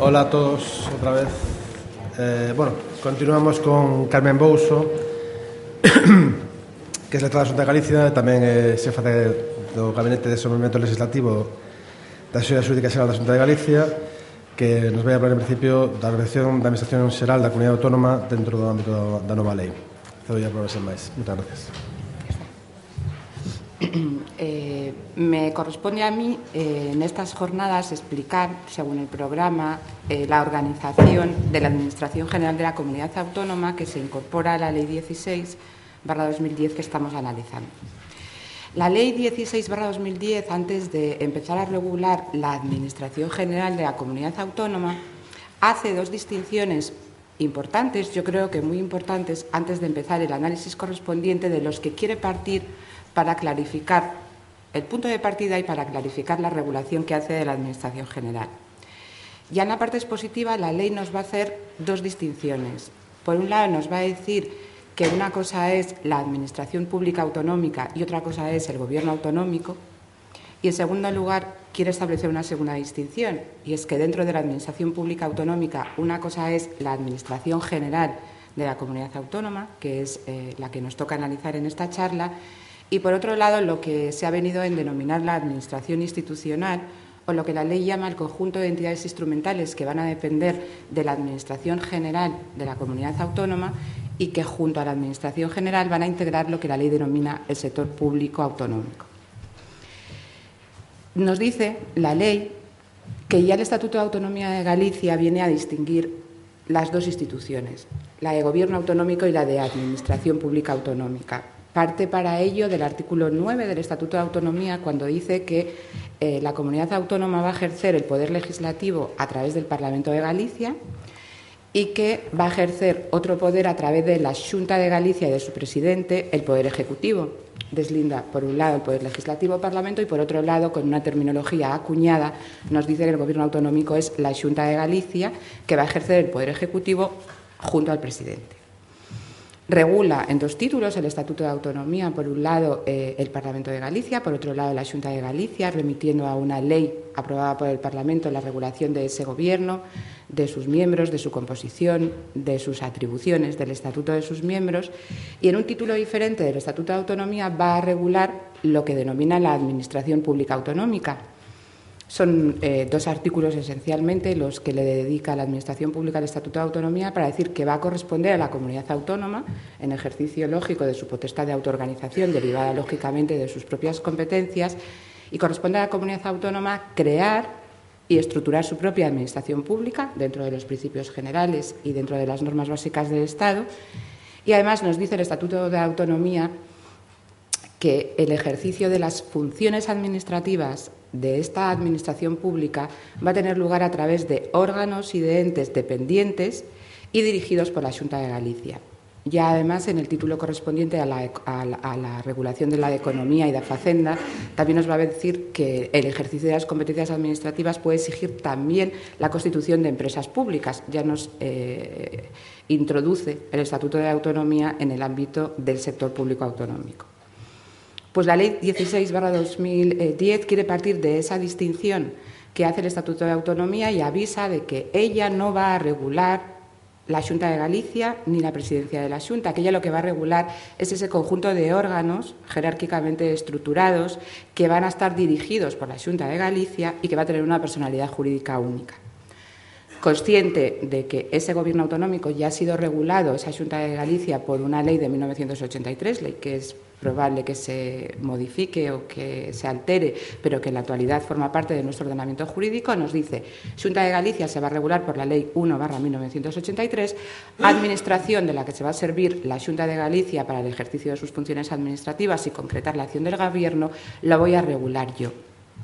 Hola a todos otra vez. Continuamos con Carmen Bouso, que é letrada da Xunta de Galicia, tamén é xefa do Gabinete de Desenvolvemento Legislativo da Xunta Xudicial Xeral da Xunta de Galicia, que nos vai a hablar en principio da organización da Administración Xeral da Comunidade Autónoma dentro do ámbito da nova lei. Cedo a palabra sen máis. Moitas gracias. Me corresponde a mí en estas jornadas explicar, según el programa, la organización de la Administración General de la Comunidad Autónoma que se incorpora a la Ley 16/2010 que estamos analizando. La Ley 16/2010, antes de empezar a regular la Administración General de la Comunidad Autónoma, hace dos distinciones importantes, yo creo que muy importantes, antes de empezar el análisis correspondiente de los que quiere partir para clarificar el punto de partida y para clarificar la regulación que hace de la Administración General. Ya en la parte expositiva, la ley nos va a hacer dos distinciones. Por un lado, nos va a decir que una cosa es la Administración Pública Autonómica y otra cosa es el Gobierno autonómico. Y, en segundo lugar, quiere establecer una segunda distinción, y es que dentro de la Administración Pública Autonómica una cosa es la Administración General de la Comunidad Autónoma, que es la que nos toca analizar en esta charla, y, por otro lado, lo que se ha venido en denominar la Administración Institucional, o lo que la ley llama el conjunto de entidades instrumentales que van a depender de la Administración General de la Comunidad Autónoma y que, junto a la Administración General, van a integrar lo que la ley denomina el sector público autonómico. Nos dice la ley que ya el Estatuto de Autonomía de Galicia viene a distinguir las dos instituciones, la de Gobierno autonómico y la de Administración Pública Autonómica. Parte para ello del artículo 9 del Estatuto de Autonomía, cuando dice que la comunidad autónoma va a ejercer el poder legislativo a través del Parlamento de Galicia y que va a ejercer otro poder a través de la Xunta de Galicia y de su presidente, el poder ejecutivo. Deslinda, por un lado, el poder legislativo Parlamento y, por otro lado, con una terminología acuñada, nos dice que el Gobierno autonómico es la Xunta de Galicia, que va a ejercer el poder ejecutivo junto al presidente. Regula en dos títulos el Estatuto de Autonomía, por un lado el Parlamento de Galicia, por otro lado la Xunta de Galicia, remitiendo a una ley aprobada por el Parlamento la regulación de ese Gobierno, de sus miembros, de su composición, de sus atribuciones, del Estatuto de sus miembros, y en un título diferente del Estatuto de Autonomía va a regular lo que denomina la Administración Pública Autonómica. Son dos artículos esencialmente los que le dedica la Administración Pública al Estatuto de Autonomía para decir que va a corresponder a la comunidad autónoma, en ejercicio lógico de su potestad de autoorganización, derivada lógicamente de sus propias competencias, y corresponde a la comunidad autónoma crear y estructurar su propia administración pública dentro de los principios generales y dentro de las normas básicas del Estado. Y además nos dice el Estatuto de Autonomía que el ejercicio de las funciones administrativas de esta administración pública va a tener lugar a través de órganos y de entes dependientes y dirigidos por la Xunta de Galicia. Ya además, en el título correspondiente a la regulación de la economía y de la Facenda, también nos va a decir que el ejercicio de las competencias administrativas puede exigir también la constitución de empresas públicas. Ya nos introduce el Estatuto de Autonomía en el ámbito del sector público autonómico. Pues la Ley 16/2010 quiere partir de esa distinción que hace el Estatuto de Autonomía y avisa de que ella no va a regular la Xunta de Galicia ni la presidencia de la Xunta, que ella lo que va a regular es ese conjunto de órganos jerárquicamente estructurados que van a estar dirigidos por la Xunta de Galicia y que va a tener una personalidad jurídica única. Consciente de que ese Gobierno autonómico ya ha sido regulado, esa Xunta de Galicia, por una ley de 1983, ley que es probable que se modifique o que se altere, pero que en la actualidad forma parte de nuestro ordenamiento jurídico, nos dice: Xunta de Galicia se va a regular por la Ley 1/1983, administración de la que se va a servir la Xunta de Galicia para el ejercicio de sus funciones administrativas y concretar la acción del Gobierno, la voy a regular yo.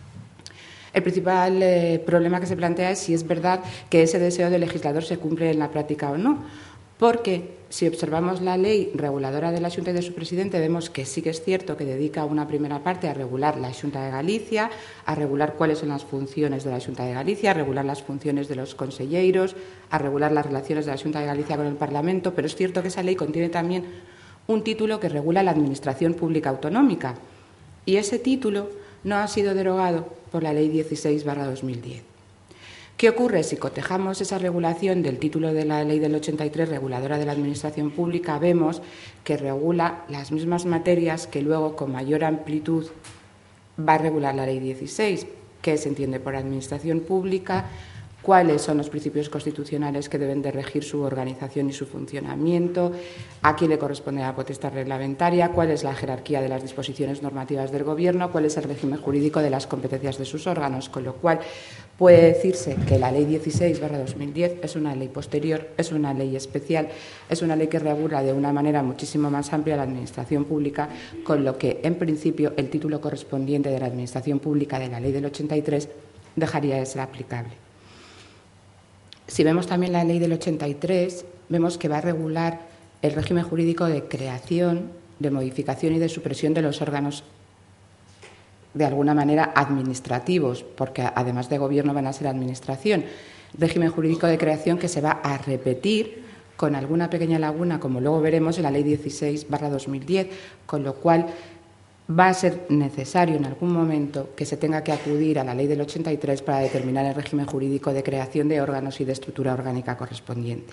El principal problema que se plantea es si es verdad que ese deseo del legislador se cumple en la práctica o no, porque si observamos la ley reguladora de la Xunta y de su presidente, vemos que sí que es cierto que dedica una primera parte a regular la Xunta de Galicia, a regular cuáles son las funciones de la Xunta de Galicia, a regular las funciones de los conselleiros, a regular las relaciones de la Xunta de Galicia con el Parlamento, pero es cierto que esa ley contiene también un título que regula la Administración Pública Autonómica, y ese título no ha sido derogado por la Ley 16/2010. ¿Qué ocurre si cotejamos esa regulación del título de la Ley del 83, reguladora de la Administración Pública? Vemos que regula las mismas materias que luego, con mayor amplitud, va a regular la Ley 16, qué se entiende por Administración Pública, cuáles son los principios constitucionales que deben de regir su organización y su funcionamiento, a quién le corresponde la potestad reglamentaria, cuál es la jerarquía de las disposiciones normativas del Gobierno, cuál es el régimen jurídico de las competencias de sus órganos, con lo cual puede decirse que la Ley 16/2010 es una ley posterior, es una ley especial, es una ley que regula de una manera muchísimo más amplia la Administración Pública, con lo que, en principio, el título correspondiente de la Administración Pública de la Ley del 83 dejaría de ser aplicable. Si vemos también la Ley del 83, vemos que va a regular el régimen jurídico de creación, de modificación y de supresión de los órganos, de alguna manera, administrativos, porque además de Gobierno van a ser Administración. Régimen jurídico de creación que se va a repetir con alguna pequeña laguna, como luego veremos en la Ley 16/2010, con lo cual va a ser necesario en algún momento que se tenga que acudir a la Ley del 83 para determinar el régimen jurídico de creación de órganos y de estructura orgánica correspondiente.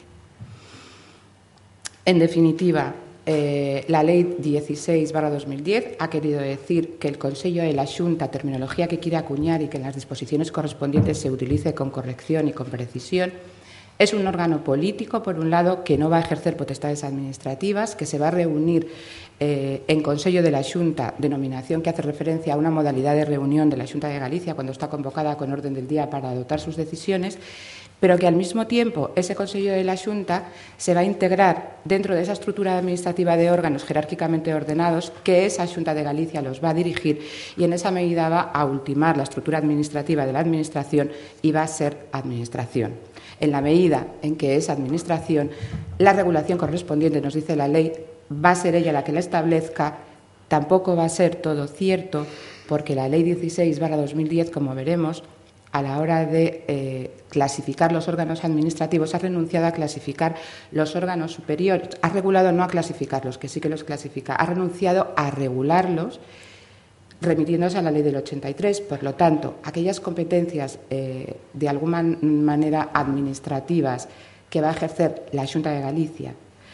En definitiva, la Ley 16/2010 ha querido decir que el Consello de la Xunta, terminología que quiere acuñar y que en las disposiciones correspondientes se utilice con corrección y con precisión, es un órgano político, por un lado, que no va a ejercer potestades administrativas, que se va a reunir en Consello de la Xunta, denominación que hace referencia a una modalidad de reunión de la Xunta de Galicia cuando está convocada con orden del día para adoptar sus decisiones, pero que al mismo tiempo ese Consello de la Xunta se va a integrar dentro de esa estructura administrativa de órganos jerárquicamente ordenados que esa Xunta de Galicia los va a dirigir y en esa medida va a ultimar la estructura administrativa de la Administración y va a ser Administración. En la medida en que es Administración, la regulación correspondiente, nos dice la ley, va a ser ella la que la establezca. Tampoco va a ser todo cierto, porque la Ley 16/2010, como veremos, a la hora de clasificar los órganos administrativos, ha renunciado a clasificar los órganos superiores, ha regulado no a clasificarlos, que sí que los clasifica, ha renunciado a regularlos, remitiéndose a la Ley del 83. Por lo tanto, aquellas competencias de alguna manera administrativas que va a ejercer la Xunta de Galicia,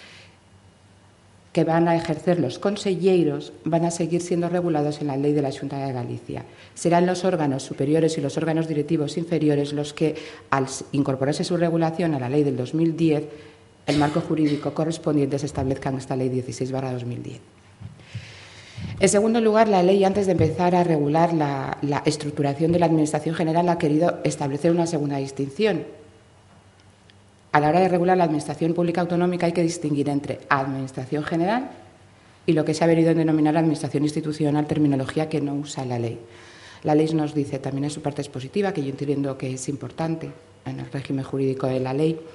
que van a ejercer los conselleiros, van a seguir siendo regulados en la Ley de la Xunta de Galicia. Serán los órganos superiores y los órganos directivos inferiores los que, al incorporarse su regulación a la Ley del 2010, el marco jurídico correspondiente se establezca en esta Ley 16/2010. En segundo lugar, la ley, antes de empezar a regular la estructuración de la Administración General, ha querido establecer una segunda distinción. A la hora de regular la Administración Pública Autonómica hay que distinguir entre Administración General y lo que se ha venido a denominar Administración Institucional, terminología que no usa la ley. La ley nos dice también en su parte expositiva, que yo entiendo que es importante en el régimen jurídico de la ley,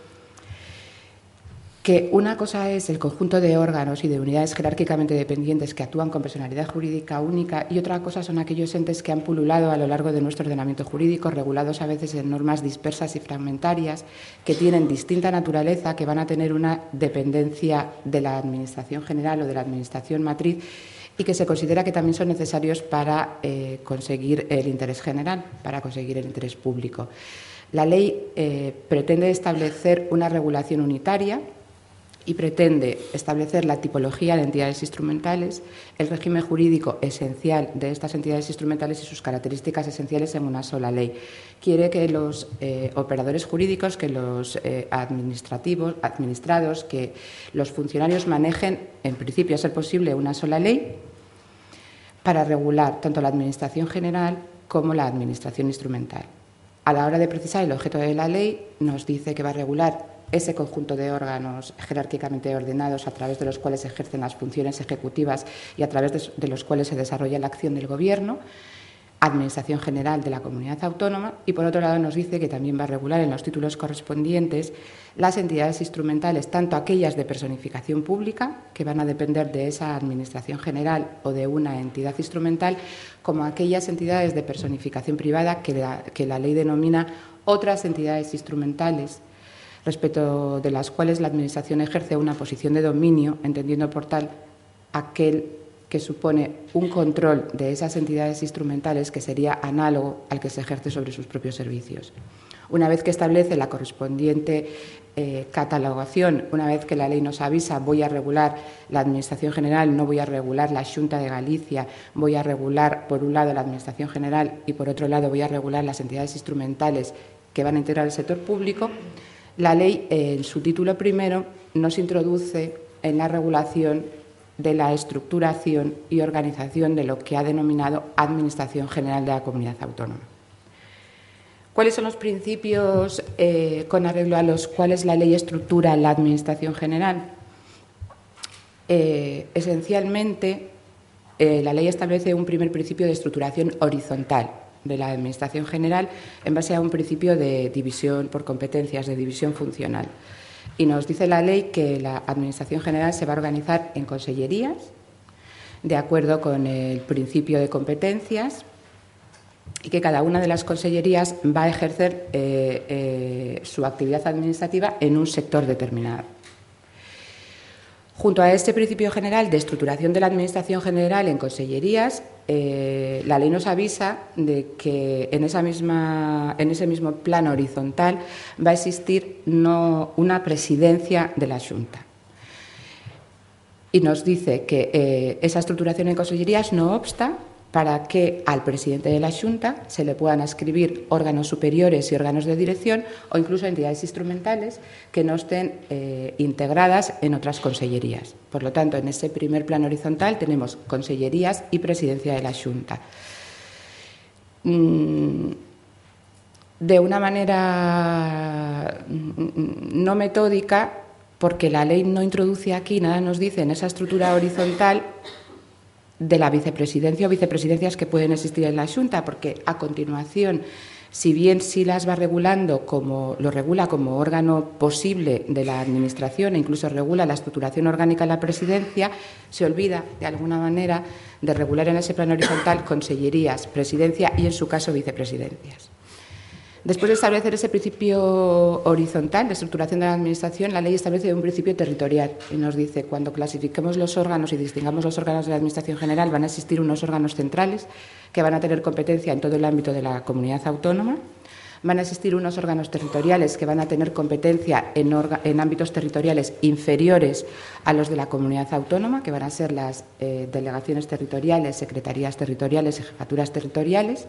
que una cosa es el conjunto de órganos y de unidades jerárquicamente dependientes que actúan con personalidad jurídica única y otra cosa son aquellos entes que han pululado a lo largo de nuestro ordenamiento jurídico, regulados a veces en normas dispersas y fragmentarias, que tienen distinta naturaleza, que van a tener una dependencia de la Administración General o de la Administración Matriz y que se considera que también son necesarios para conseguir el interés general, para conseguir el interés público. La ley pretende establecer una regulación unitaria y pretende establecer la tipología de entidades instrumentales, el régimen jurídico esencial de estas entidades instrumentales y sus características esenciales en una sola ley. Quiere que los operadores jurídicos, que los administrados, que los funcionarios manejen, en principio, a ser posible, una sola ley para regular tanto la Administración General como la Administración Instrumental. A la hora de precisar el objeto de la ley, nos dice que va a regular ese conjunto de órganos jerárquicamente ordenados a través de los cuales se ejercen las funciones ejecutivas y a través de los cuales se desarrolla la acción del Gobierno, Administración General de la Comunidad Autónoma, y por otro lado nos dice que también va a regular en los títulos correspondientes las entidades instrumentales, tanto aquellas de personificación pública, que van a depender de esa Administración General o de una entidad instrumental, como aquellas entidades de personificación privada que la ley denomina otras entidades instrumentales, respecto de las cuales la Administración ejerce una posición de dominio, entendiendo por tal aquel que supone un control de esas entidades instrumentales que sería análogo al que se ejerce sobre sus propios servicios. Una vez que establece la correspondiente catalogación, una vez que la ley nos avisa, voy a regular la Administración General, no voy a regular la Xunta de Galicia, voy a regular, por un lado, la Administración General y, por otro lado, voy a regular las entidades instrumentales que van a integrar el sector público, la ley, en su título primero, nos introduce en la regulación de la estructuración y organización de lo que ha denominado Administración General de la Comunidad Autónoma. ¿Cuáles son los principios con arreglo a los cuales la ley estructura la Administración General? Esencialmente, la ley establece un primer principio de estructuración horizontal de la Administración General en base a un principio de división por competencias, de división funcional. Y nos dice la ley que la Administración General se va a organizar en consellerías, de acuerdo con el principio de competencias, y que cada una de las consellerías va a ejercer su actividad administrativa en un sector determinado. Junto a este principio general de estructuración de la Administración General en consellerías, la ley nos avisa de que en ese mismo plano horizontal va a existir una presidencia de la Xunta. Y nos dice que esa estructuración en consellerías no obsta para que al presidente de la Xunta se le puedan adscribir órganos superiores y órganos de dirección o incluso entidades instrumentales que no estén integradas en otras consellerías. Por lo tanto, en ese primer plano horizontal tenemos consellerías y presidencia de la Xunta. De una manera no metódica, porque la ley no introduce aquí, nada nos dice en esa estructura horizontal de la vicepresidencia o vicepresidencias que pueden existir en la Xunta, porque a continuación, si bien sí las va regulando lo regula como órgano posible de la Administración e incluso regula la estructuración orgánica de la presidencia, se olvida de alguna manera de regular en ese plano horizontal consellerías, presidencia y en su caso vicepresidencias. Después de establecer ese principio horizontal de estructuración de la Administración, la ley establece un principio territorial y nos dice cuando clasifiquemos los órganos y distingamos los órganos de la Administración General van a existir unos órganos centrales que van a tener competencia en todo el ámbito de la comunidad autónoma, van a existir unos órganos territoriales que van a tener competencia en ámbitos territoriales inferiores a los de la comunidad autónoma, que van a ser las delegaciones territoriales, secretarías territoriales y jefaturas territoriales.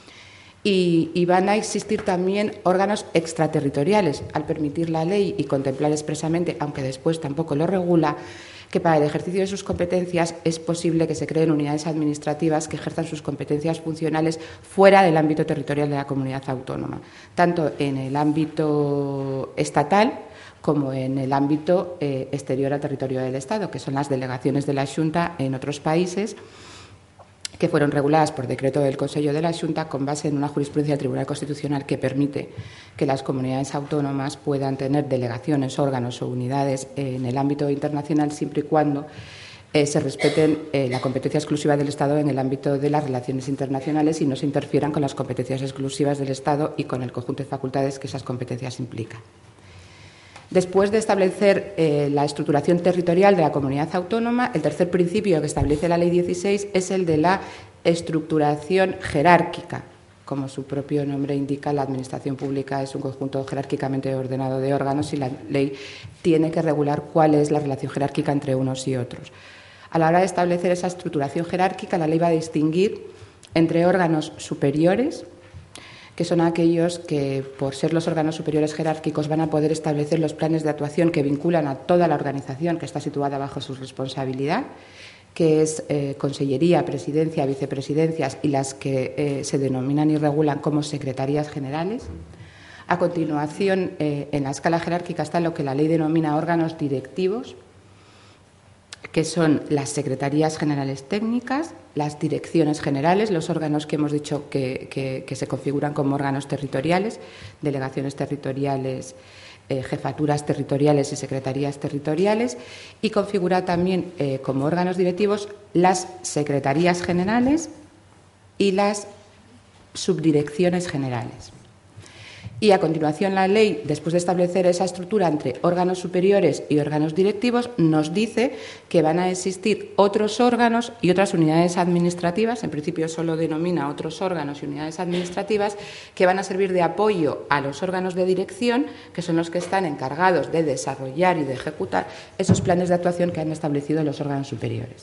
Y van a existir también órganos extraterritoriales, al permitir la ley y contemplar expresamente, aunque después tampoco lo regula, que para el ejercicio de sus competencias es posible que se creen unidades administrativas que ejerzan sus competencias funcionales fuera del ámbito territorial de la comunidad autónoma, tanto en el ámbito estatal como en el ámbito exterior al territorio del Estado, que son las delegaciones de la Xunta en otros países, que fueron reguladas por decreto del Consejo de la Xunta con base en una jurisprudencia del Tribunal Constitucional que permite que las comunidades autónomas puedan tener delegaciones, órganos o unidades en el ámbito internacional siempre y cuando se respeten la competencia exclusiva del Estado en el ámbito de las relaciones internacionales y no se interfieran con las competencias exclusivas del Estado y con el conjunto de facultades que esas competencias implican. Después de establecer la estructuración territorial de la comunidad autónoma, el tercer principio que establece la Ley 16 es el de la estructuración jerárquica. Como su propio nombre indica, la Administración pública es un conjunto jerárquicamente ordenado de órganos y la ley tiene que regular cuál es la relación jerárquica entre unos y otros. A la hora de establecer esa estructuración jerárquica, la ley va a distinguir entre órganos superiores, que son aquellos que, por ser los órganos superiores jerárquicos, van a poder establecer los planes de actuación que vinculan a toda la organización que está situada bajo su responsabilidad, que es consellería, presidencia, vicepresidencias y las que se denominan y regulan como secretarías generales. A continuación, en la escala jerárquica está lo que la ley denomina órganos directivos, que son las secretarías generales técnicas, las direcciones generales, los órganos que hemos dicho que se configuran como órganos territoriales, delegaciones territoriales, jefaturas territoriales y secretarías territoriales, y configura también como órganos directivos las secretarías generales y las subdirecciones generales. Y a continuación la ley, después de establecer esa estructura entre órganos superiores y órganos directivos, nos dice que van a existir otros órganos y otras unidades administrativas, en principio solo denomina otros órganos y unidades administrativas, que van a servir de apoyo a los órganos de dirección, que son los que están encargados de desarrollar y de ejecutar esos planes de actuación que han establecido los órganos superiores.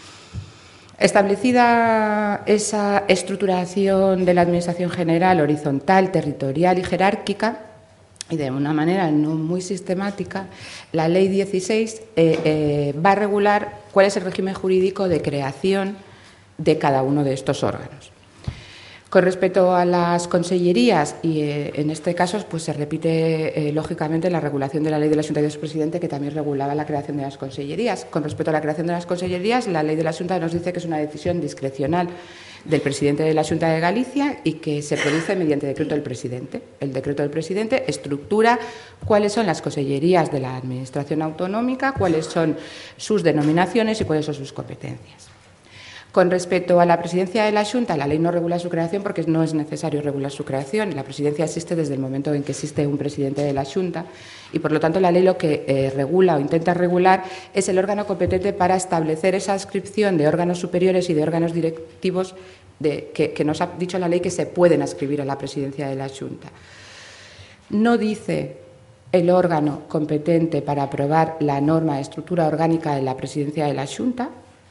Establecida esa estructuración de la Administración general horizontal, territorial y jerárquica, y de una manera no muy sistemática, la Ley 16 va a regular cuál es el régimen jurídico de creación de cada uno de estos órganos. Con respecto a las consellerías, y en este caso pues se repite lógicamente la regulación de la Ley de la Xunta y de su presidente, que también regulaba la creación de las consellerías. Con respecto a la creación de las consellerías, la Ley de la Xunta nos dice que es una decisión discrecional del presidente de la Xunta de Galicia y que se produce mediante decreto del presidente. El decreto del presidente estructura cuáles son las consellerías de la Administración autonómica, cuáles son sus denominaciones y cuáles son sus competencias. Con respecto a la presidencia de la Xunta, la ley no regula su creación porque no es necesario regular su creación. La presidencia existe desde el momento en que existe un presidente de la Xunta y, por lo tanto, la ley lo que regula o intenta regular es el órgano competente para establecer esa adscripción de órganos superiores y de órganos directivos que nos ha dicho la ley que se pueden adscribir a la presidencia de la Xunta. No dice el órgano competente para aprobar la norma de estructura orgánica de la presidencia de la Xunta.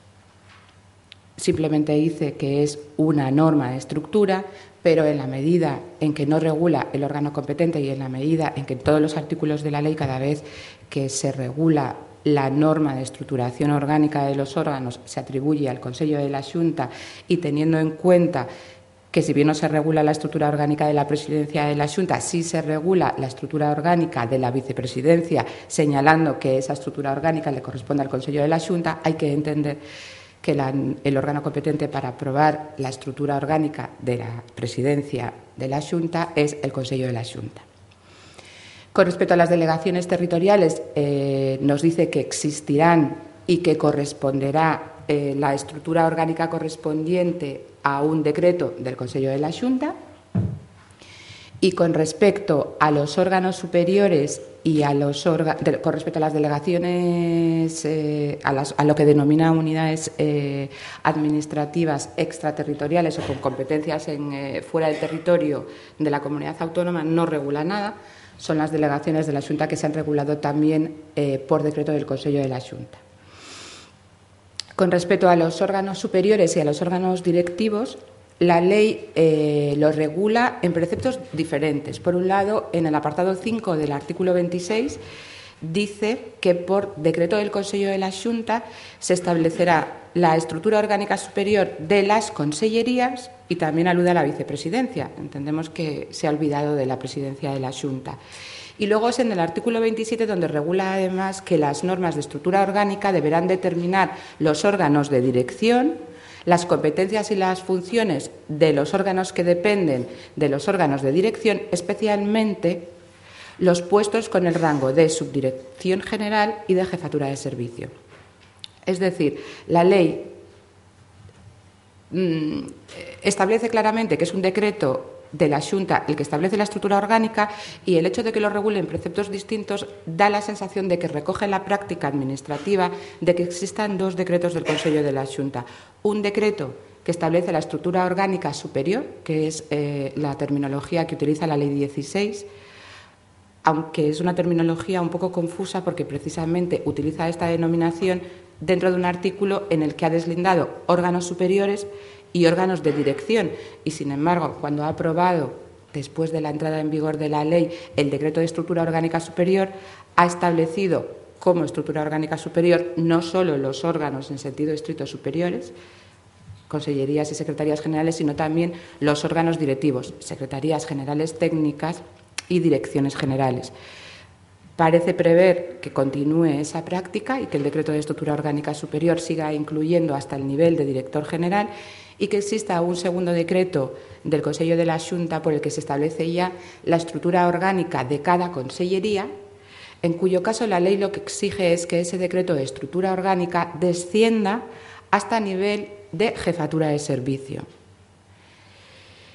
Simplemente dice que es una norma de estructura, pero en la medida en que no regula el órgano competente y en la medida en que en todos los artículos de la ley, cada vez que se regula la norma de estructuración orgánica de los órganos, se atribuye al Consello de la Xunta, y teniendo en cuenta que si bien no se regula la estructura orgánica de la presidencia de la Xunta, sí se regula la estructura orgánica de la vicepresidencia, señalando que esa estructura orgánica le corresponde al Consello de la Xunta, hay que entender que el órgano competente para aprobar la estructura orgánica de la presidencia de la Xunta es el Consello de la Xunta. Con respecto a las delegaciones territoriales, nos dice que existirán y que corresponderá la estructura orgánica correspondiente a un decreto del Consello de la Xunta. Y con respecto a los órganos superiores y con respecto a las delegaciones, a lo que denomina unidades administrativas extraterritoriales o con competencias fuera del territorio de la comunidad autónoma, no regula nada. Son las delegaciones de la Xunta que se han regulado también por decreto del Consello de la Xunta. Con respecto a los órganos superiores y a los órganos directivos, la ley los regula en preceptos diferentes. Por un lado, en el apartado 5 del artículo 26, dice que por decreto del Consello de la Xunta se establecerá la estructura orgánica superior de las consellerías y también alude a la vicepresidencia. Entendemos que se ha olvidado de la presidencia de la Xunta. Y luego es en el artículo 27 donde regula además que las normas de estructura orgánica deberán determinar los órganos de dirección, las competencias y las funciones de los órganos que dependen de los órganos de dirección, especialmente los puestos con el rango de subdirección general y de jefatura de servicio. Es decir, la ley establece claramente que es un decreto de la Xunta el que establece la estructura orgánica, y el hecho de que lo regule en preceptos distintos da la sensación de que recoge la práctica administrativa de que existan dos decretos del Consello de la Xunta. Un decreto que establece la estructura orgánica superior, que es la terminología que utiliza la Ley 16, aunque es una terminología un poco confusa porque precisamente utiliza esta denominación dentro de un artículo en el que ha deslindado órganos superiores y órganos de dirección, y sin embargo, cuando ha aprobado, después de la entrada en vigor de la ley, el decreto de estructura orgánica superior, ha establecido como estructura orgánica superior no solo los órganos en sentido estricto superiores, consellerías y secretarías generales, sino también los órganos directivos, secretarías generales técnicas y direcciones generales. Parece prever que continúe esa práctica y que el decreto de estructura orgánica superior siga incluyendo hasta el nivel de director general, y que exista un segundo decreto del Consello de la Xunta por el que se establece ya la estructura orgánica de cada consellería, en cuyo caso la ley lo que exige es que ese decreto de estructura orgánica descienda hasta nivel de jefatura de servicio.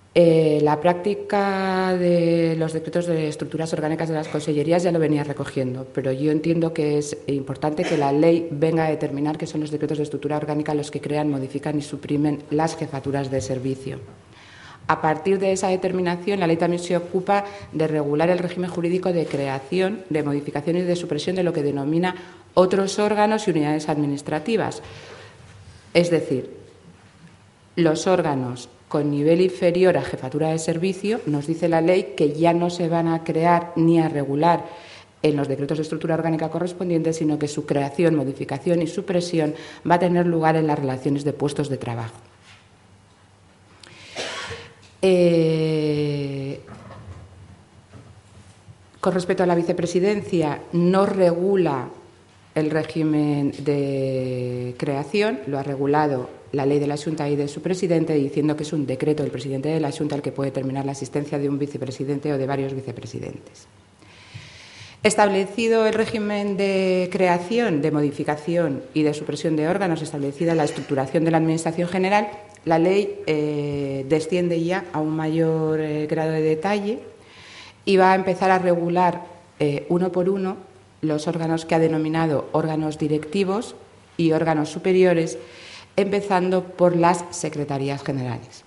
La práctica de los decretos de estructuras orgánicas de las consellerías ya lo venía recogiendo, pero yo entiendo que es importante que la ley venga a determinar qué son los decretos de estructura orgánica los que crean, modifican y suprimen las jefaturas de servicio. A partir de esa determinación, la ley también se ocupa de regular el régimen jurídico de creación, de modificación y de supresión de lo que denomina otros órganos y unidades administrativas. Es decir, los órganos con nivel inferior a jefatura de servicio, nos dice la ley que ya no se van a crear ni a regular en los decretos de estructura orgánica correspondientes, sino que su creación, modificación y supresión va a tener lugar en las relaciones de puestos de trabajo. Con respecto a la vicepresidencia, no regula el régimen de creación, lo ha regulado la ley de la Xunta y de su presidente, diciendo que es un decreto del presidente de la Xunta el que puede determinar la existencia de un vicepresidente o de varios vicepresidentes. Establecido el régimen de creación, de modificación y de supresión de órganos, establecida la estructuración de la Administración General, la ley desciende ya a un mayor grado de detalle y va a empezar a regular uno por uno los órganos que ha denominado órganos directivos y órganos superiores, empezando por las secretarías generales.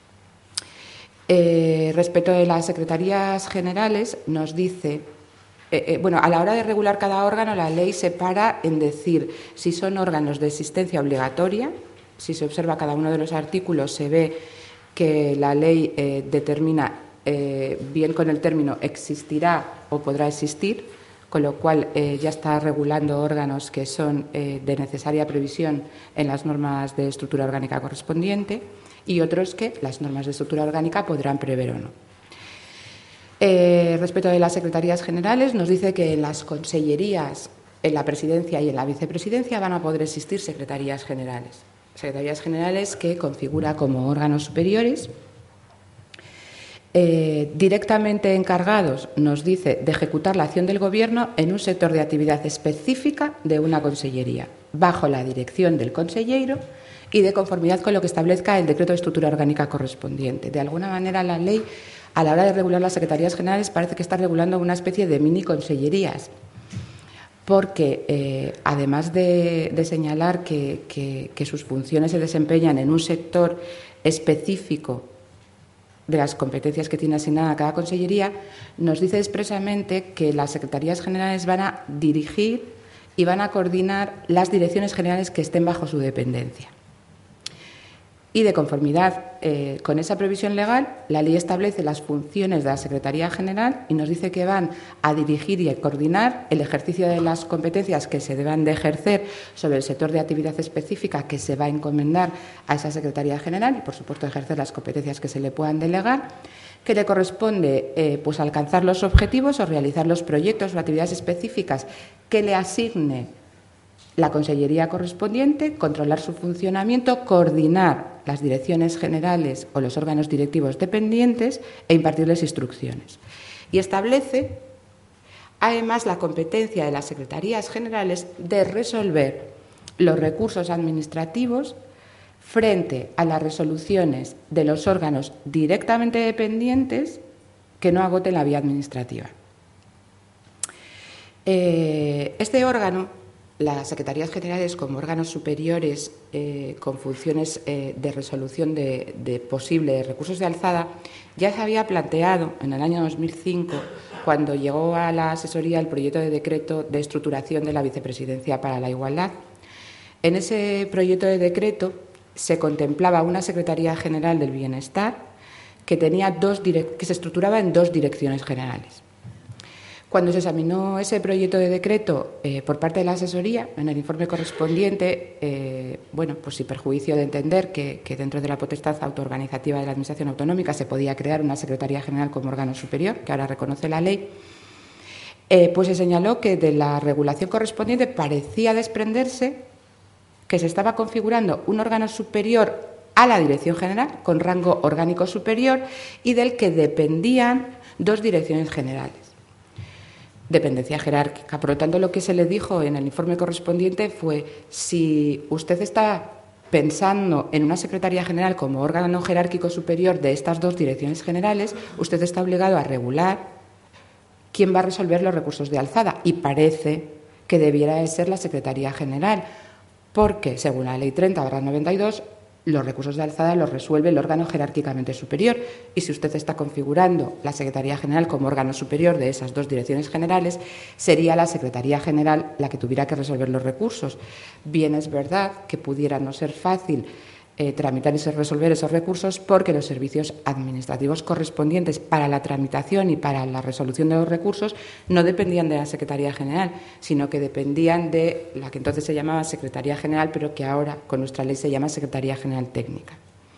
Respecto de las secretarías generales, nos dice, a la hora de regular cada órgano, la ley separa en decir si son órganos de existencia obligatoria. Si se observa cada uno de los artículos, se ve que la ley determina bien con el término existirá o podrá existir, con lo cual ya está regulando órganos que son de necesaria previsión en las normas de estructura orgánica correspondiente y otros que las normas de estructura orgánica podrán prever o no. Respecto de las secretarías generales, nos dice que en las consellerías, en la presidencia y en la vicepresidencia van a poder existir secretarías generales. Secretarías generales que configura como órganos superiores, directamente encargados, nos dice, de ejecutar la acción del Gobierno en un sector de actividad específica de una consellería, bajo la dirección del consellero y de conformidad con lo que establezca el decreto de estructura orgánica correspondiente. De alguna manera, la ley, a la hora de regular las secretarías generales, parece que está regulando una especie de mini consellerías, porque además de señalar que sus funciones se desempeñan en un sector específico de las competencias que tiene asignada cada consellería, nos dice expresamente que las secretarías generales van a dirigir y van a coordinar las direcciones generales que estén bajo su dependencia. Y de conformidad con esa previsión legal, la ley establece las funciones de la Secretaría General y nos dice que van a dirigir y a coordinar el ejercicio de las competencias que se deban de ejercer sobre el sector de actividad específica que se va a encomendar a esa Secretaría General y, por supuesto, ejercer las competencias que se le puedan delegar, que le corresponde pues alcanzar los objetivos o realizar los proyectos o actividades específicas que le asigne la consellería correspondiente, controlar su funcionamiento, coordinar las direcciones generales o los órganos directivos dependientes e impartirles instrucciones. Y establece, además, la competencia de las secretarías generales de resolver los recursos administrativos frente a las resoluciones de los órganos directamente dependientes que no agoten la vía administrativa. Este órgano, las secretarías generales como órganos superiores con funciones de resolución de posibles recursos de alzada, ya se había planteado en el año 2005, cuando llegó a la asesoría el proyecto de decreto de estructuración de la Vicepresidencia para la Igualdad. En ese proyecto de decreto se contemplaba una Secretaría General del Bienestar que se estructuraba en dos direcciones generales. Cuando se examinó ese proyecto de decreto por parte de la asesoría, en el informe correspondiente, pues sin perjuicio de entender que dentro de la potestad autoorganizativa de la Administración Autonómica se podía crear una Secretaría General como órgano superior, que ahora reconoce la ley, pues se señaló que de la regulación correspondiente parecía desprenderse que se estaba configurando un órgano superior a la Dirección General, con rango orgánico superior, y del que dependían dos direcciones generales. Dependencia jerárquica. Por lo tanto, lo que se le dijo en el informe correspondiente fue: si usted está pensando en una Secretaría General como órgano jerárquico superior de estas dos direcciones generales, usted está obligado a regular quién va a resolver los recursos de alzada, y parece que debiera de ser la Secretaría General, porque, según la Ley 30/92, los recursos de alzada los resuelve el órgano jerárquicamente superior, y si usted está configurando la Secretaría General como órgano superior de esas dos direcciones generales, sería la Secretaría General la que tuviera que resolver los recursos. Bien, es verdad que pudiera no ser fácil tramitar y resolver esos recursos, porque los servicios administrativos correspondientes para la tramitación y para la resolución de los recursos no dependían de la Secretaría General, sino que dependían de la que entonces se llamaba Secretaría General, pero que ahora con nuestra ley se llama Secretaría General Técnica.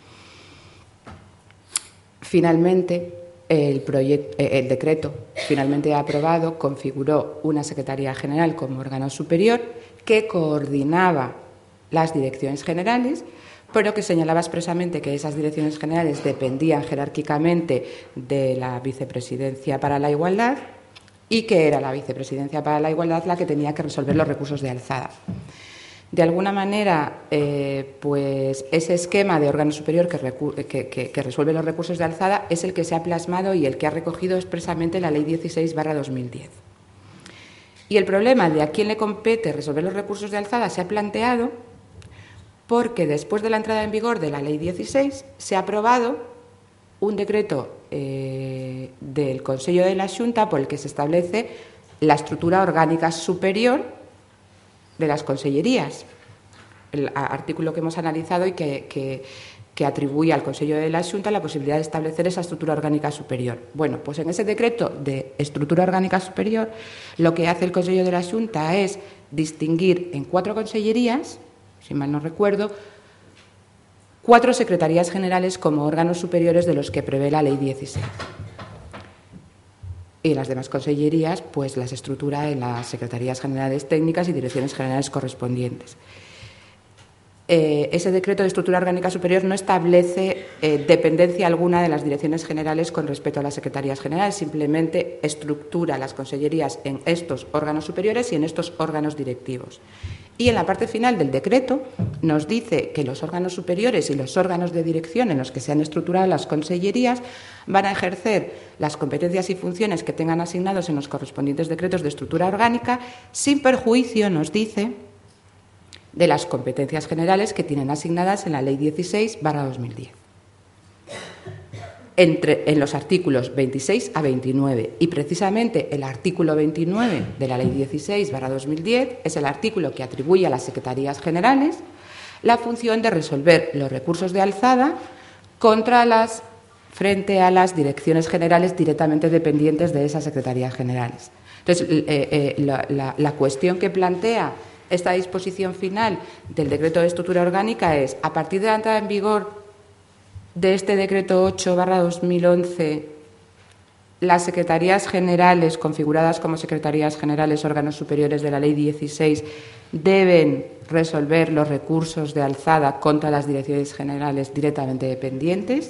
Finalmente, el decreto finalmente aprobado configuró una Secretaría General como órgano superior que coordinaba las direcciones generales, pero que señalaba expresamente que esas direcciones generales dependían jerárquicamente de la Vicepresidencia para la Igualdad, y que era la Vicepresidencia para la Igualdad la que tenía que resolver los recursos de alzada. De alguna manera, pues ese esquema de órgano superior que resuelve los recursos de alzada es el que se ha plasmado y el que ha recogido expresamente la Ley 16/2010. Y el problema de a quién le compete resolver los recursos de alzada se ha planteado porque después de la entrada en vigor de la Ley 16 se ha aprobado un decreto del Consello de la Xunta por el que se establece la estructura orgánica superior de las consellerías, el artículo que hemos analizado y que atribuye al Consello de la Xunta la posibilidad de establecer esa estructura orgánica superior. Bueno, pues en ese decreto de estructura orgánica superior lo que hace el Consello de la Xunta es distinguir en 4 consellerías, si mal no recuerdo, 4 secretarías generales como órganos superiores de los que prevé la Ley 16. Y las demás consellerías, pues las estructura en las secretarías generales técnicas y direcciones generales correspondientes. Ese decreto de estructura orgánica superior no establece dependencia alguna de las direcciones generales con respecto a las secretarías generales, simplemente estructura las consellerías en estos órganos superiores y en estos órganos directivos. Y en la parte final del decreto nos dice que los órganos superiores y los órganos de dirección en los que se han estructurado las consellerías van a ejercer las competencias y funciones que tengan asignados en los correspondientes decretos de estructura orgánica, sin perjuicio, nos dice, de las competencias generales que tienen asignadas en la Ley 16/2010. En los artículos 26 a 29, y precisamente el artículo 29 de la Ley 16/2010 es el artículo que atribuye a las secretarías generales la función de resolver los recursos de alzada frente a las direcciones generales directamente dependientes de esas secretarías generales. Entonces, la cuestión que plantea esta disposición final del decreto de estructura orgánica es, a partir de la entrada en vigor de este decreto 8/2011, las secretarías generales configuradas como secretarías generales órganos superiores de la Ley 16 deben resolver los recursos de alzada contra las direcciones generales directamente dependientes.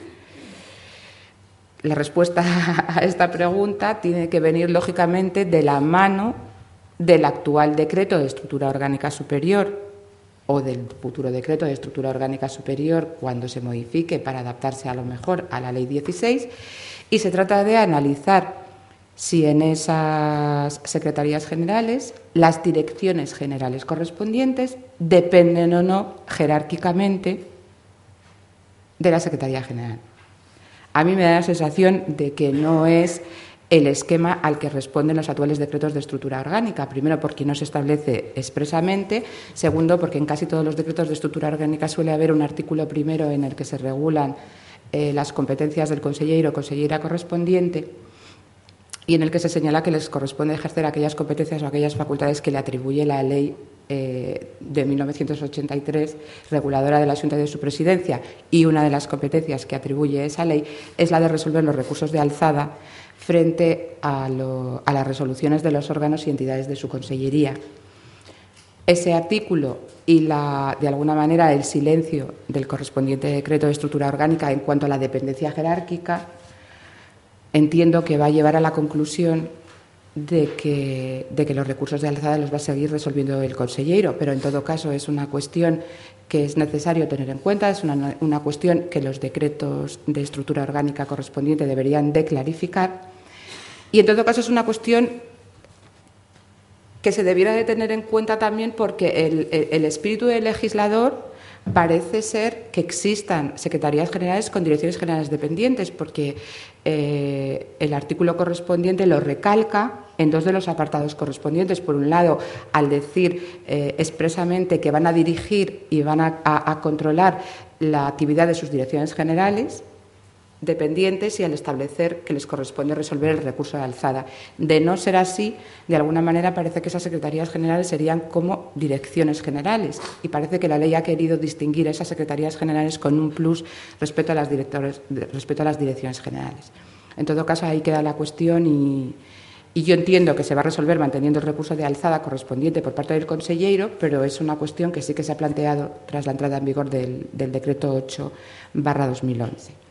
La respuesta a esta pregunta tiene que venir, lógicamente, de la mano del actual decreto de estructura orgánica superior o del futuro decreto de estructura orgánica superior cuando se modifique para adaptarse a lo mejor a la Ley 16, y se trata de analizar si en esas secretarías generales las direcciones generales correspondientes dependen o no jerárquicamente de la Secretaría General. A mí me da la sensación de que no es el esquema al que responden los actuales decretos de estructura orgánica. Primero, porque no se establece expresamente. Segundo, porque en casi todos los decretos de estructura orgánica suele haber un artículo primero en el que se regulan las competencias del consellero o consellera correspondiente y en el que se señala que les corresponde ejercer aquellas competencias o aquellas facultades que le atribuye la ley de 1983, reguladora de la Xunta y de su presidencia, y una de las competencias que atribuye esa ley es la de resolver los recursos de alzada frente a las resoluciones de los órganos y entidades de su consellería. Ese artículo y, de alguna manera, el silencio del correspondiente decreto de estructura orgánica en cuanto a la dependencia jerárquica, entiendo que va a llevar a la conclusión de que los recursos de alzada los va a seguir resolviendo el consellero, pero en todo caso es una cuestión que es necesario tener en cuenta, es una cuestión que los decretos de estructura orgánica correspondiente deberían de clarificar, y en todo caso es una cuestión que se debiera de tener en cuenta también porque el espíritu del legislador parece ser que existan secretarías generales con direcciones generales dependientes, porque el artículo correspondiente lo recalca en dos de los apartados correspondientes. Por un lado, al decir expresamente que van a dirigir y van a controlar la actividad de sus direcciones generales dependientes, y al establecer que les corresponde resolver el recurso de alzada. De no ser así, de alguna manera parece que esas secretarías generales serían como direcciones generales, y parece que la ley ha querido distinguir esas secretarías generales con un plus respecto a las direcciones generales. En todo caso, ahí queda la cuestión y yo entiendo que se va a resolver manteniendo el recurso de alzada correspondiente por parte del consellero, pero es una cuestión que sí que se ha planteado tras la entrada en vigor del decreto 8/2011.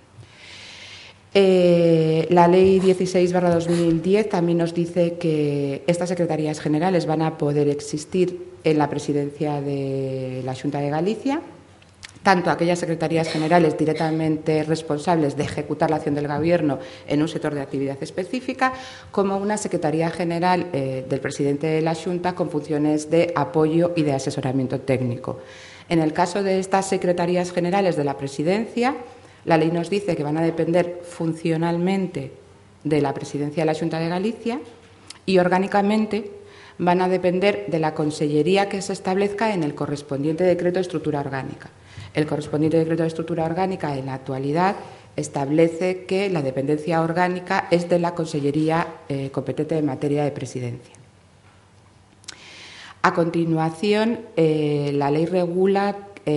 La Ley 16/2010 también nos dice que estas secretarías generales van a poder existir en la presidencia de la Xunta de Galicia, tanto aquellas secretarías generales directamente responsables de ejecutar la acción del Gobierno en un sector de actividad específica, como una secretaría general del presidente de la Xunta con funciones de apoyo y de asesoramiento técnico. En el caso de estas secretarías generales de la presidencia, la ley nos dice que van a depender funcionalmente de la presidencia de la Xunta de Galicia y orgánicamente van a depender de la consellería que se establezca en el correspondiente decreto de estructura orgánica. El correspondiente decreto de estructura orgánica, en la actualidad, establece que la dependencia orgánica es de la consellería competente en materia de presidencia. A continuación, la ley regula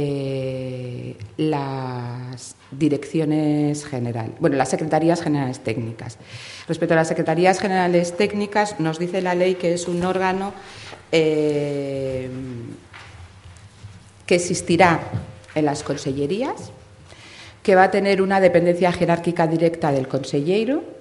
las direcciones generales, las secretarías generales técnicas. Respecto a las secretarías generales técnicas, nos dice la ley que es un órgano que existirá en las consellerías, que va a tener una dependencia jerárquica directa del consellero.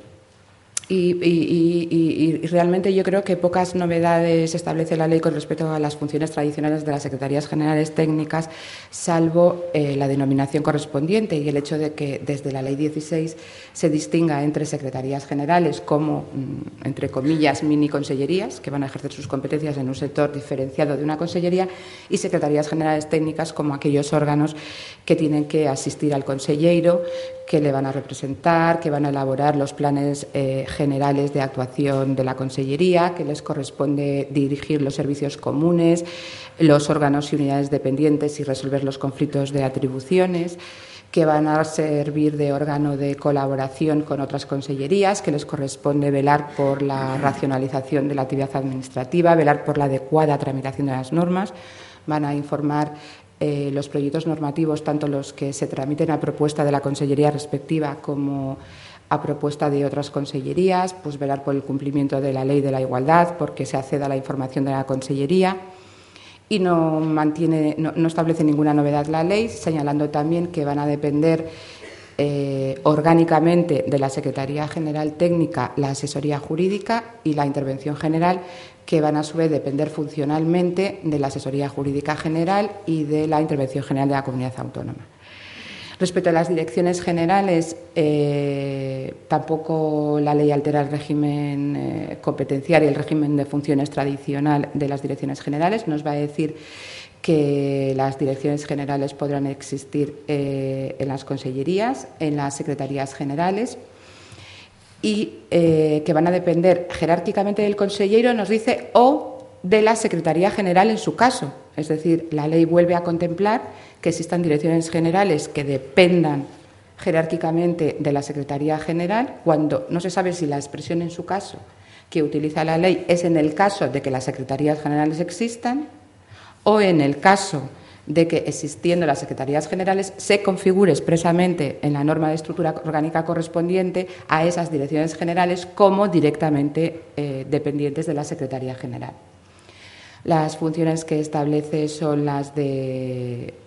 Y realmente yo creo que pocas novedades establece la ley con respecto a las funciones tradicionales de las secretarías generales técnicas, salvo la denominación correspondiente y el hecho de que desde la Ley 16 se distinga entre secretarías generales como, entre comillas, mini consellerías, que van a ejercer sus competencias en un sector diferenciado de una consellería, y secretarías generales técnicas como aquellos órganos que tienen que asistir al consellero, que le van a representar, que van a elaborar los planes generales de actuación de la consellería, que les corresponde dirigir los servicios comunes, los órganos y unidades dependientes y resolver los conflictos de atribuciones, que van a servir de órgano de colaboración con otras consellerías, que les corresponde velar por la racionalización de la actividad administrativa, velar por la adecuada tramitación de las normas, van a informar los proyectos normativos, tanto los que se tramiten a propuesta de la consellería respectiva como a propuesta de otras consellerías, pues velar por el cumplimiento de la ley de la igualdad, porque se acceda a la información de la consellería, y no establece ninguna novedad la ley, señalando también que van a depender orgánicamente de la Secretaría General Técnica la asesoría jurídica y la intervención general, que van a su vez depender funcionalmente de la asesoría jurídica general y de la intervención general de la comunidad autónoma. Respecto a las direcciones generales, tampoco la ley altera el régimen competencial y el régimen de funciones tradicional de las direcciones generales. Nos va a decir que las direcciones generales podrán existir en las consellerías, en las secretarías generales, y que van a depender jerárquicamente del consellero, nos dice, o de la Secretaría General en su caso. Es decir, la ley vuelve a contemplar que existan direcciones generales que dependan jerárquicamente de la Secretaría General, cuando no se sabe si la expresión en su caso que utiliza la ley es en el caso de que las secretarías generales existan, o en el caso de que, existiendo las secretarías generales, se configure expresamente en la norma de estructura orgánica correspondiente a esas direcciones generales como directamente dependientes de la Secretaría General. Las funciones que establece son las de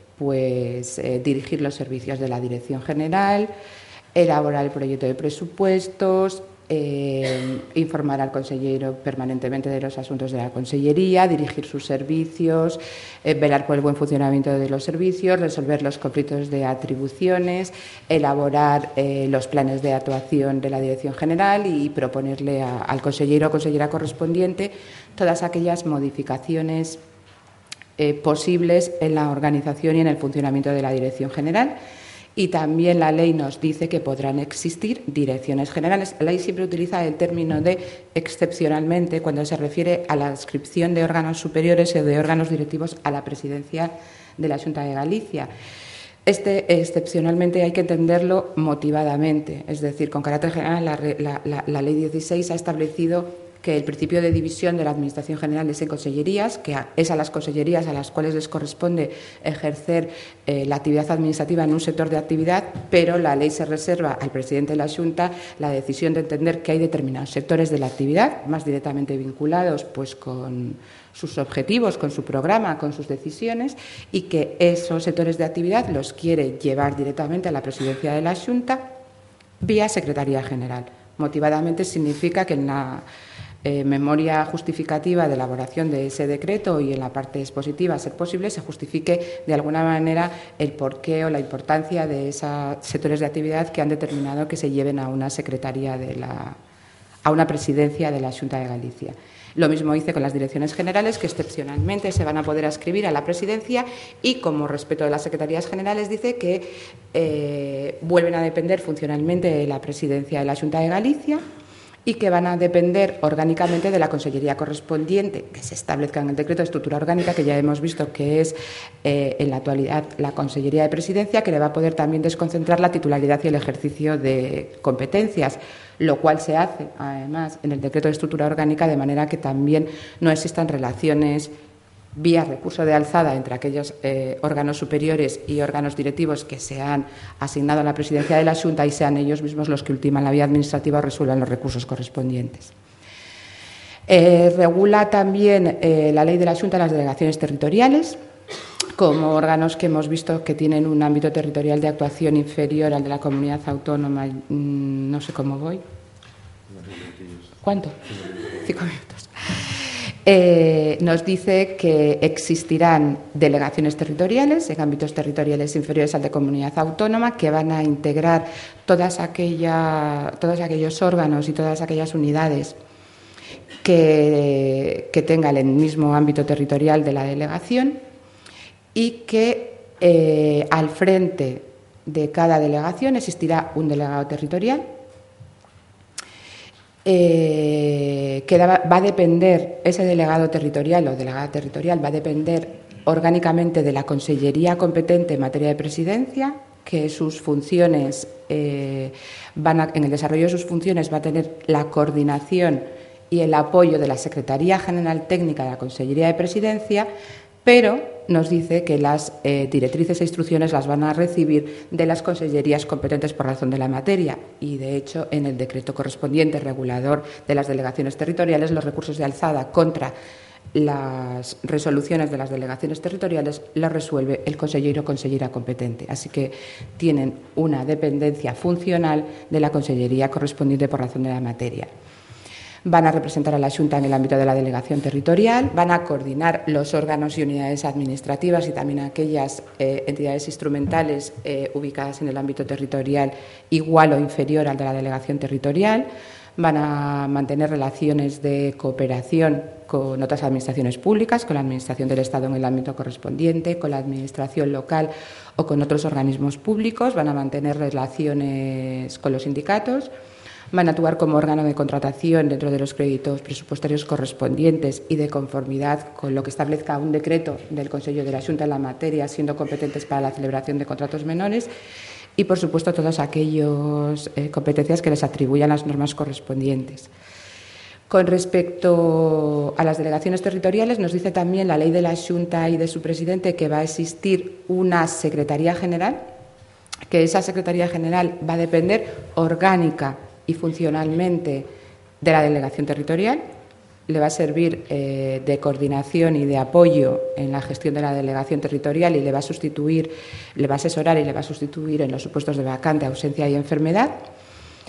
dirigir los servicios de la Dirección General, elaborar el proyecto de presupuestos, informar al consellero permanentemente de los asuntos de la consellería, dirigir sus servicios, velar por el buen funcionamiento de los servicios, resolver los conflictos de atribuciones, elaborar los planes de actuación de la Dirección General y proponerle al consellero o consellera correspondiente todas aquellas modificaciones posibles en la organización y en el funcionamiento de la Dirección General. Y también la ley nos dice que podrán existir direcciones generales. La ley siempre utiliza el término de excepcionalmente cuando se refiere a la adscripción de órganos superiores o de órganos directivos a la presidencia de la Xunta de Galicia. Excepcionalmente hay que entenderlo motivadamente, es decir, con carácter general la Ley 16 ha establecido que el principio de división de la Administración General es en consellerías, que es a las consellerías a las cuales les corresponde ejercer la actividad administrativa en un sector de actividad, pero la ley se reserva al presidente de la Xunta la decisión de entender que hay determinados sectores de la actividad más directamente vinculados pues, con sus objetivos, con su programa, con sus decisiones, y que esos sectores de actividad los quiere llevar directamente a la presidencia de la Xunta vía Secretaría General. Motivadamente significa que en la memoria justificativa de elaboración de ese decreto y en la parte expositiva, a ser posible, se justifique de alguna manera el porqué o la importancia de esos sectores de actividad que han determinado que se lleven a una secretaría a una presidencia de la Xunta de Galicia. Lo mismo hice con las direcciones generales, que excepcionalmente se van a poder adscribir a la presidencia y, como respecto de las secretarías generales, dice que vuelven a depender funcionalmente de la presidencia de la Xunta de Galicia y que van a depender orgánicamente de la consellería correspondiente, que se establezca en el decreto de estructura orgánica, que ya hemos visto que es en la actualidad la Consellería de Presidencia, que le va a poder también desconcentrar la titularidad y el ejercicio de competencias, lo cual se hace, además, en el decreto de estructura orgánica, de manera que también no existan relaciones vía recurso de alzada entre aquellos órganos superiores y órganos directivos que se han asignado a la presidencia de la Xunta y sean ellos mismos los que ultiman la vía administrativa o resuelvan los recursos correspondientes. Regula también la ley de la Xunta las delegaciones territoriales como órganos que hemos visto que tienen un ámbito territorial de actuación inferior al de la comunidad autónoma. No sé cómo voy. ¿Cuánto? 5 minutos. Nos dice que existirán delegaciones territoriales en ámbitos territoriales inferiores al de comunidad autónoma que van a integrar todos aquellos órganos y todas aquellas unidades que tengan el mismo ámbito territorial de la delegación y que al frente de cada delegación existirá un delegado territorial que va a depender, ese delegado territorial o delegada territorial va a depender orgánicamente de la consellería competente en materia de presidencia, que sus funciones en el desarrollo de sus funciones va a tener la coordinación y el apoyo de la Secretaría General Técnica de la Consellería de Presidencia, pero nos dice que las directrices e instrucciones las van a recibir de las consellerías competentes por razón de la materia y, de hecho, en el decreto correspondiente regulador de las delegaciones territoriales, los recursos de alzada contra las resoluciones de las delegaciones territoriales los resuelve el consellero o consellera competente. Así que tienen una dependencia funcional de la consellería correspondiente por razón de la materia. Van a representar a la Xunta en el ámbito de la delegación territorial, van a coordinar los órganos y unidades administrativas y también aquellas entidades instrumentales ubicadas en el ámbito territorial igual o inferior al de la delegación territorial, van a mantener relaciones de cooperación con otras administraciones públicas, con la Administración del Estado en el ámbito correspondiente, con la Administración local o con otros organismos públicos, van a mantener relaciones con los sindicatos, van a actuar como órgano de contratación dentro de los créditos presupuestarios correspondientes y de conformidad con lo que establezca un decreto del Consejo de la Xunta en la materia, siendo competentes para la celebración de contratos menores y, por supuesto, todas aquellas competencias que les atribuyan las normas correspondientes. Con respecto a las delegaciones territoriales, nos dice también la ley de la Xunta y de su presidente que va a existir una Secretaría General, que esa Secretaría General va a depender orgánica y funcionalmente de la delegación territorial, le va a servir de coordinación y de apoyo en la gestión de la delegación territorial y le va a asesorar y le va a sustituir en los supuestos de vacante, ausencia y enfermedad.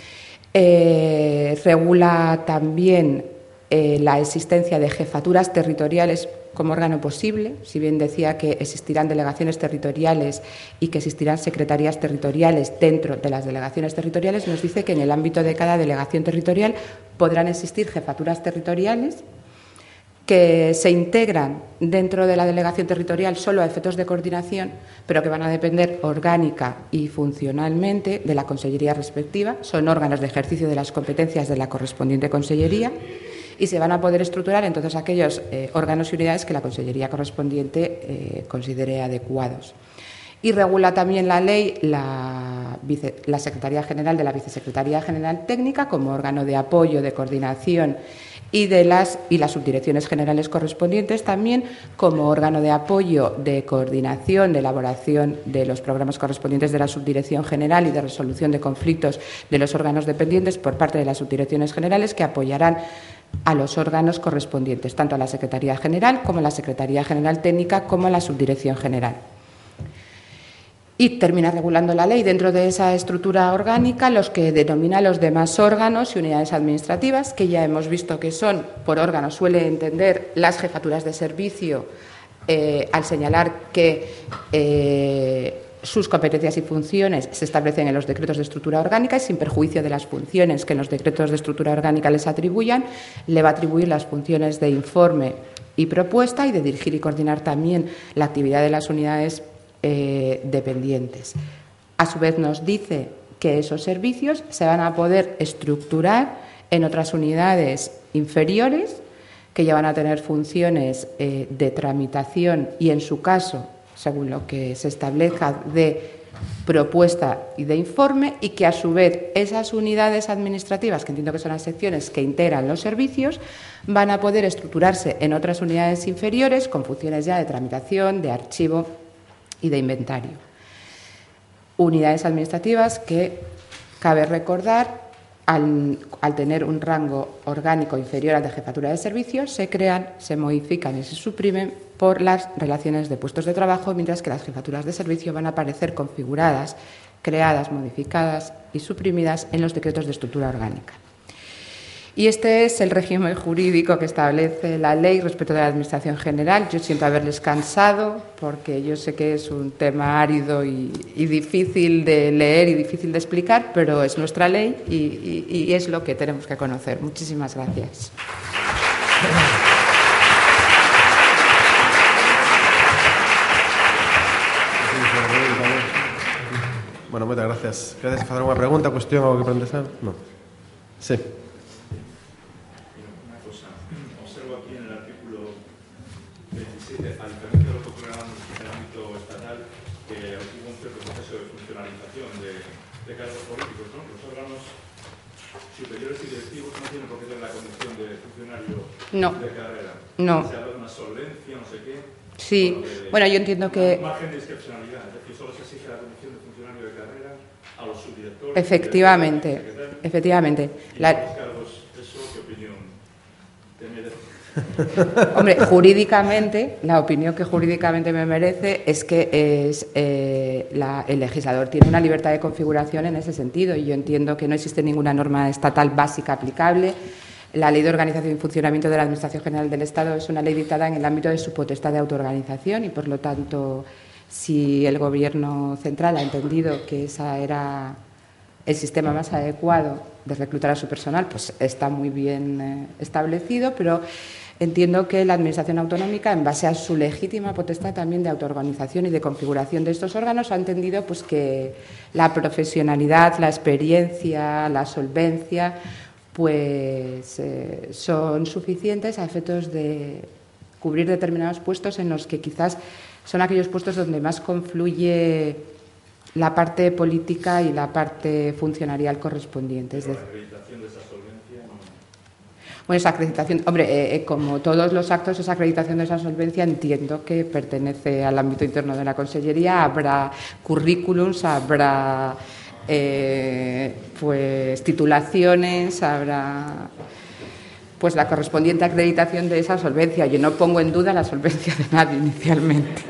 Regula también la existencia de jefaturas territoriales como órgano posible, si bien decía que existirán delegaciones territoriales y que existirán secretarías territoriales dentro de las delegaciones territoriales, nos dice que en el ámbito de cada delegación territorial podrán existir jefaturas territoriales que se integran dentro de la delegación territorial solo a efectos de coordinación, pero que van a depender orgánica y funcionalmente de la consellería respectiva. Son órganos de ejercicio de las competencias de la correspondiente consellería y se van a poder estructurar en todos aquellos órganos y unidades que la consellería correspondiente considere adecuados. Y regula también la ley la Secretaría General de la Vicesecretaría General Técnica como órgano de apoyo, de coordinación y las subdirecciones generales correspondientes también como órgano de apoyo, de coordinación, de elaboración de los programas correspondientes de la subdirección general y de resolución de conflictos de los órganos dependientes por parte de las subdirecciones generales que apoyarán a los órganos correspondientes, tanto a la Secretaría General como a la Secretaría General Técnica como a la Subdirección General. Y termina regulando la ley dentro de esa estructura orgánica los que denomina los demás órganos y unidades administrativas, que ya hemos visto que son, por órganos, suele entender las jefaturas de servicio al señalar que sus competencias y funciones se establecen en los decretos de estructura orgánica y sin perjuicio de las funciones que en los decretos de estructura orgánica les atribuyan, le va a atribuir las funciones de informe y propuesta y de dirigir y coordinar también la actividad de las unidades dependientes. A su vez nos dice que esos servicios se van a poder estructurar en otras unidades inferiores que ya van a tener funciones de tramitación y, en su caso, según lo que se establezca, de propuesta y de informe, y que a su vez esas unidades administrativas, que entiendo que son las secciones que integran los servicios, van a poder estructurarse en otras unidades inferiores con funciones ya de tramitación, de archivo y de inventario. Unidades administrativas que, cabe recordar, al tener un rango orgánico inferior al de jefatura de servicios, se crean, se modifican y se suprimen por las relaciones de puestos de trabajo, mientras que las jefaturas de servicio van a aparecer configuradas, creadas, modificadas y suprimidas en los decretos de estructura orgánica. Y este es el régimen jurídico que establece la ley respecto de la Administración General. Yo siento haberles cansado, porque yo sé que es un tema árido y difícil de leer y difícil de explicar, pero es nuestra ley y es lo que tenemos que conocer. Muchísimas gracias. Bueno, muchas gracias. ¿Queréis hacer alguna pregunta, cuestión, algo que plantear? No. Sí. A diferencia de lo que ocurre en el ámbito estatal, que hubo un cierto proceso de funcionalización de cargos políticos, ¿no? Los órganos superiores y directivos no tienen por qué tener la condición de funcionario de carrera. No. Se habla de una solvencia, no sé qué. Sí, bueno, yo entiendo que... Margen de excepcionalidad, es decir, solo se exige la condición de funcionario de carrera a los subdirectores. Efectivamente, efectivamente. Y los cargos, ¿eso qué opinión te merece? Hombre, jurídicamente, la opinión que jurídicamente me merece es que el legislador tiene una libertad de configuración en ese sentido, y yo entiendo que no existe ninguna norma estatal básica aplicable. La Ley de Organización y Funcionamiento de la Administración General del Estado es una ley dictada en el ámbito de su potestad de autoorganización y, por lo tanto, si el Gobierno central ha entendido que ese era el sistema más adecuado de reclutar a su personal, pues está muy bien establecido, pero entiendo que la Administración autonómica, en base a su legítima potestad también de autoorganización y de configuración de estos órganos, ha entendido pues que la profesionalidad, la experiencia, la solvencia, pues son suficientes a efectos de cubrir determinados puestos en los que quizás son aquellos puestos donde más confluye la parte política y la parte funcionarial correspondiente. Es decir, acreditación de esa solvencia? Bueno, esa acreditación, hombre, como todos los actos, esa acreditación de esa solvencia entiendo que pertenece al ámbito interno de la Consellería. Habrá currículums, habrá pues titulaciones, habrá pues la correspondiente acreditación de esa solvencia. Yo no pongo en duda la solvencia de nadie inicialmente.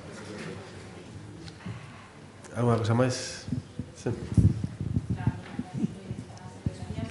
¿Alguna cosa más? Sí.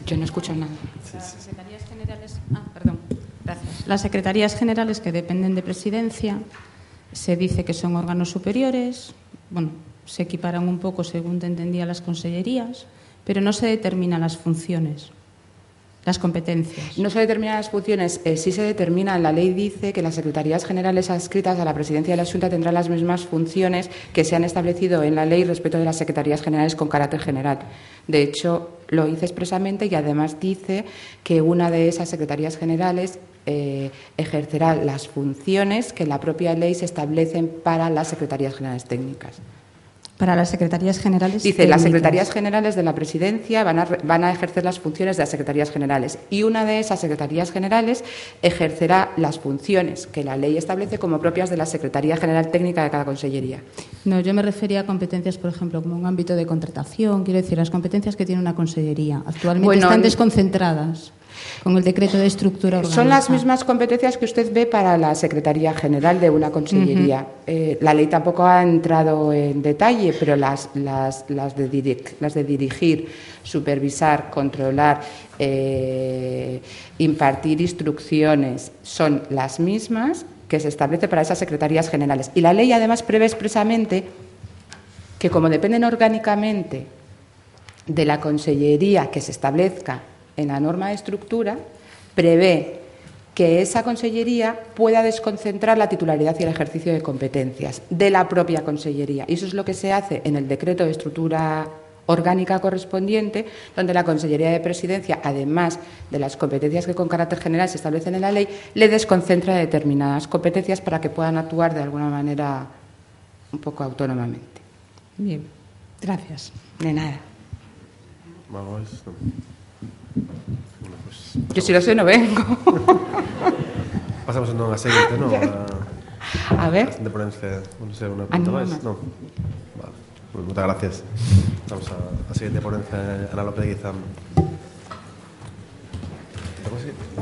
Yo no escucho nada. Las secretarías generales... perdón. Gracias. Las secretarías generales que dependen de Presidencia se dice que son órganos superiores, bueno, se equiparan un poco según te entendía las consellerías, pero no se determinan las funciones, las competencias. No se determinan las funciones, sí se determinan. La ley dice que las secretarías generales adscritas a la presidencia de la Xunta tendrán las mismas funciones que se han establecido en la ley respecto de las secretarías generales con carácter general. De hecho, lo dice expresamente y además dice que una de esas secretarías generales ejercerá las funciones que en la propia ley se establecen para las secretarías generales técnicas. Para las secretarías generales dice, técnicas. Las secretarías generales de la Presidencia van a ejercer las funciones de las secretarías generales y una de esas secretarías generales ejercerá las funciones que la ley establece como propias de la Secretaría General Técnica de cada consellería. No, yo me refería a competencias, por ejemplo, como un ámbito de contratación, quiero decir, las competencias que tiene una consellería. Actualmente están desconcentradas con el decreto de estructura orgánica. Son las mismas competencias que usted ve para la Secretaría General de una consellería. La ley tampoco ha entrado en detalle, pero las de dirigir, supervisar, controlar, impartir instrucciones son las mismas que se establece para esas secretarías generales. Y la ley además prevé expresamente que como dependen orgánicamente de la consellería que se establezca en la norma de estructura, prevé que esa consellería pueda desconcentrar la titularidad y el ejercicio de competencias de la propia consellería. Y eso es lo que se hace en el decreto de estructura orgánica correspondiente, donde la Consellería de Presidencia, además de las competencias que con carácter general se establecen en la ley, le desconcentra determinadas competencias para que puedan actuar de alguna manera un poco autónomamente. Bien, gracias. De nada. Vamos. Bueno, pues, yo si lo sé no vengo. Pasamos a seguinte, ¿no? A ver. De ponencia, non sei, unha pregunta máis? Non. Vale. Pues, moitas gracias. Vamos a seguinte ponencia, Ana López Guizán.